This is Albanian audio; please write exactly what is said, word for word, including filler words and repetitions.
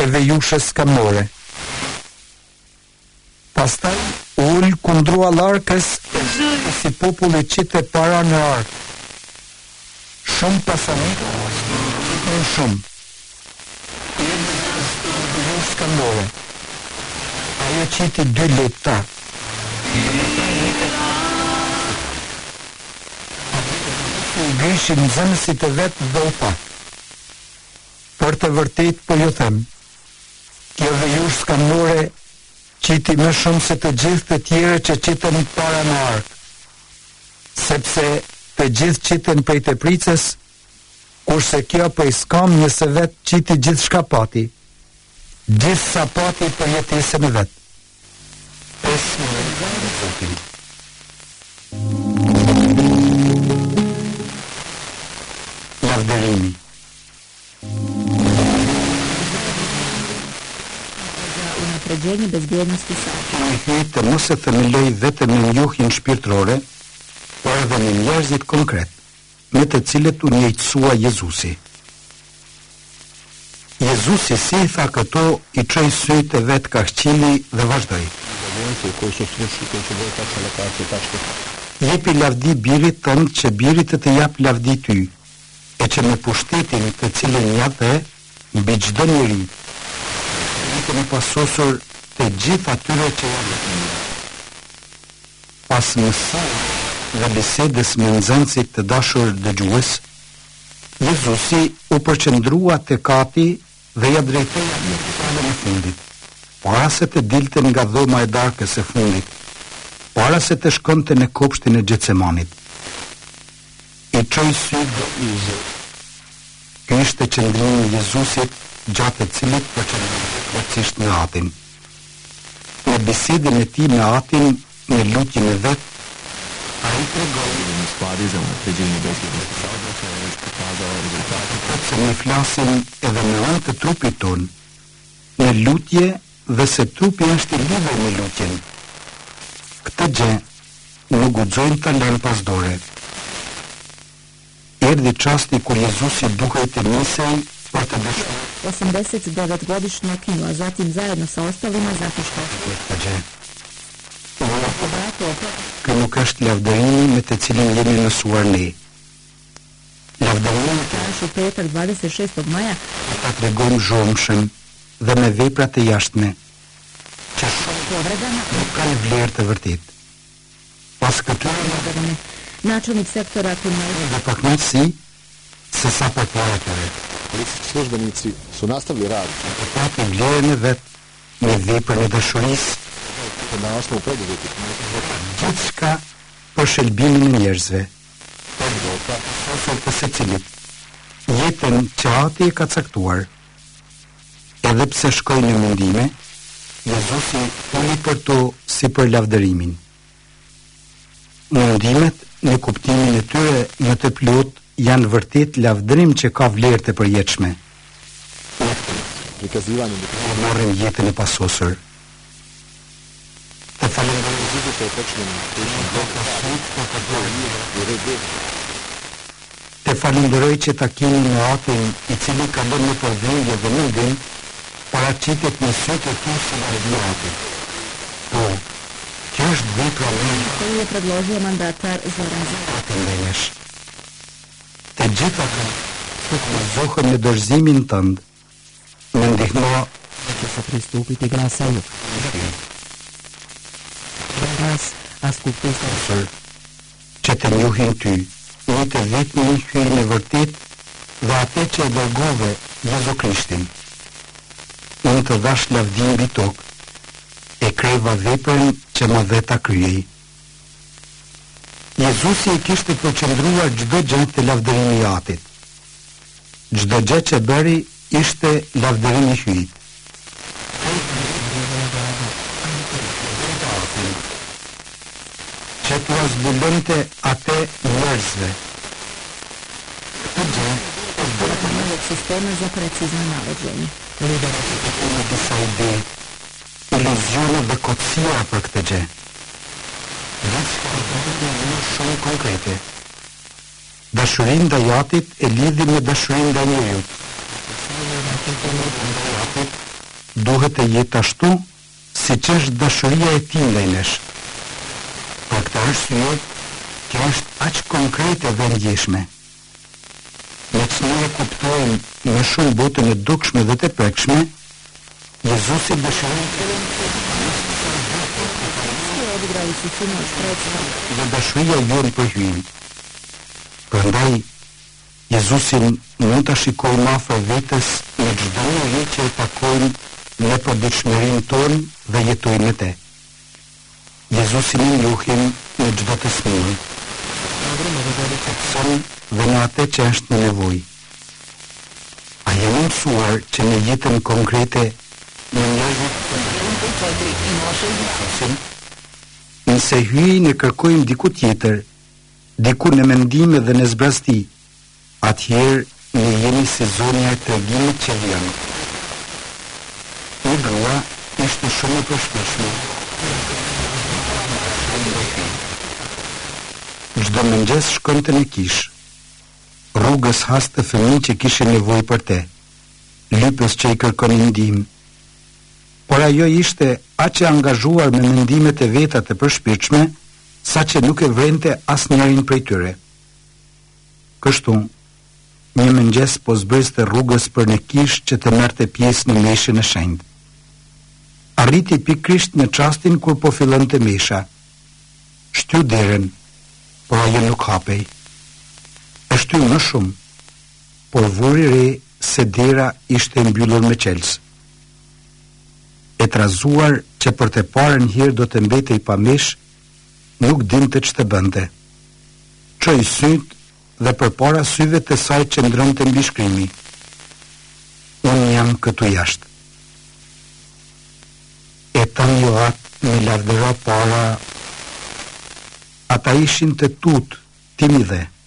vejushës skamore. Pastaj ul kundrua larkës e si populli qite para në ark. Shumë pasanika, në shumë. E vejushë skamore. Ajo qiti dy leta. Grishin zënësit e vetë dhe u pa. Për të vërtet, po ju them, kjo vejushë skamore qiti më shumë se të gjithë të tjere që qiten para në ark, sepse të gjithë qiten prej të pricës, kurse kjo për i skam njëse vetë qiti gjithë shka pati, gjithë sa pati për jetesën e vetë. Pesë në në zotin. Lavderimi. Unapređenje bezbjednosti saobraćaja. Të mos e themeloj vetëm në njohjen shpirtërore, por edhe në njerëzit konkret, me të cilët u njëjtësua Jezusi. Jezusi si i tha këto, i çoi sytë e vet kaqçili dhe vazhdoi. Jepi lavdi birit tënd që biri të të jap lavdi ty, e që me pushtetin të cilën japë mbi çdo njeri, të në pasosur të gjithë atyre që janë. Pas mësimit dhe bisedës me nxënësit të dashur dëgjues, Jezusi u përqendrua te kati dhe ja drejtoi në palën e fundit, para se të dilte nga dhoma e darkës e fundit, para se të shkonte në kopshtin e Gjetsemanit. I çoi sytë dhe uzë. Ky ishte qëndrimi i Jezusit, gjatë të cilit përqendrohej plotësisht në atin. Në bisedën e tij me atin, në lutjen e vet, ai tregoi në spadë zonë të gjeni bezbjednosti saobraćaja është pokazala rezultate se ne flasim edhe me anë të trupit ton, në lutje dhe se trupi është i lidhur me lutjen. Këtë gjë nuk guxojnë ta lënë pas dore. Erdhi çasti kur Jezusi duhej të nisej për të dëshmuar. osamdesetdevetgodišnja ukinula, zatim zajedno sa ostalima zato što... Kë nuk është lavdërimi me të cilin jemi mësuar ne. Lavdërimi Kažu petak dvadeset šestog maja ta tregojmë zhurmshëm dhe me veprat e jashtme, që povredama nuk kanë vlerë të vërtet. Pas këtyre načelnik sektora kriminaliteta dhe pakmësi se sa për para të vetë. Policijski službenici su nastavili rad Të pati vlerën e vetë me veprën e dashurisë, na osnovu preduzetih gjithë shka për shëlbimin e njerëzve. Sosër të secilit, jetën që ati e ka caktuar, edhe pse shkoj në mundime, Jezusi uli për to si për lavdërimin. Mundimet në kuptimin e tyre më të plot janë vërtet lavdërim që ka vlerë të përjetshme. prikazivanjem Morën jetën e pasosur. Të falenderoj izuzete je počinjeno Të falenderoj që takimi në atin i cili ka bërë në përvendje dhe në ndim, paraqitet në sytë e tu si në atin. Po, kjo është vepra me koju je predložio mandatar Zoran Zaev. atin dhe nesh. Të gjitha ka të kurzohën në dorëzimin tënd, me ndihmo će se pristupiti glasanju. Vas ascultesta sër që të njohin ty, një të vetë një hyjë në vërtet dhe atë që e dërgove Jezu Krishtin. Unë të dhash lavdim mbi tokë, e kreva veprën që më dhe ta kryej. Jezusi i kishte përqendruar çdo gjë të lavdërimi i atit. Çdo gjë që bëri ishte lavdërimi i hyjit. Që t'u zbulonte atë njerëzve. Këtë gjë Novog sistema za precizno navođenje. në disa ide, iluzione dhe kotësia për këtë gjë. Diçka më shumë konkrete. Dashurinë ndaj atit e lidhi me dashurinë ndaj njeriut. duhet të jetë ashtu si që është dashuria e tij ndaj nesh. Për këtë arsye, kjo është aq konkrete dhe ndjeshme. Ne që ne kuptojmë më shumë botën e dukshme dhe të prekshme, Jezusi dëshiron odigrali su sinoć predstavu. dhe dashuria jonë për hyn. Prandaj, Jezusin mund ta shikojmë afër vetes në çdo njeri që e takojmë në përditshmërinë tonë dhe jetojmë me te. Jezusin i njohim në çdo të smurë, dhe në atë që është në nevojë. A jemi mësuar që në jetën konkrete në njerëzit nëse hyjnë e kërkojmë diku tjetër, diku në mendime dhe në zbrasti, atëherë ne jemi si zonja e tregimit që vjen. Një grua ishte shumë e përshtatshme. Çdo mëngjes shkonte në kish. Rrugës haste fëmijë që kishin nevojë për te, lypës që i kërkonin ndihmë. Por ajo ishte aq e angazhuar me mendimet e veta të përshpirtshme, sa që nuk e vrente asnjërin prej tyre. Kështu, një mëngjes po zbriste rrugës për në kish që të merrte pjesë në meshën e shenjtë. Arriti pikrisht në çastin kur po fillonte mesha. Shtyu derën, por ajo nuk hapej. E shtyu më shumë, por vuri re se dera ishte mbyllur me qelës. E trazuar që për të parën herë do të mbetej pa mesh, nuk dinte ç'të bënte. Çoi syt dhe përpara syve të saj qëndronte mbi shkrimi. Unë jam këtu jashtë. E tani jo atë me lavdëra para, ata ishin të tutë, timidhe.